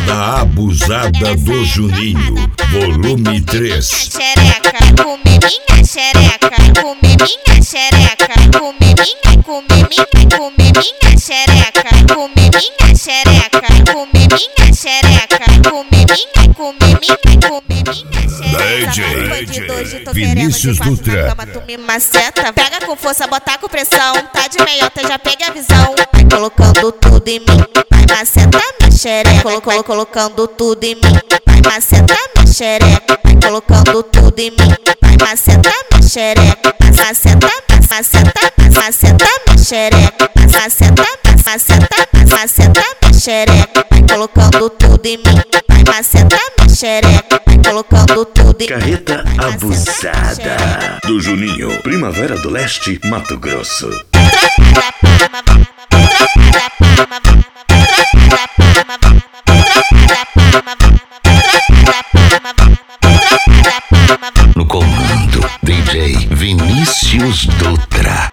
Carreta abusada do Juninho, volume 3. Xereca, come minha xereca, come minha xereca, come minha xereca, come minha xereca, come minha xereca, come minha DJ Vinícius Dutra. Tu me maceta, pega com força, botar com pressão. Tá de meiota, já peguei a visão. Vai colocando tudo em mim, vai macetar minha xereca. Colocando tudo em mim, vai macetar minha xereca. Vai colocando tudo em mim, vai macetar minha xereca. Maceta minha xereca. Maceta minha xereca. Vai colocando tudo em mim, vai macetar minha xereca. Vai colocando tudo em mim. Carreta abusada do Juninho, Primavera do Leste, Mato Grosso. No comando, DJ Vinícius Dutra.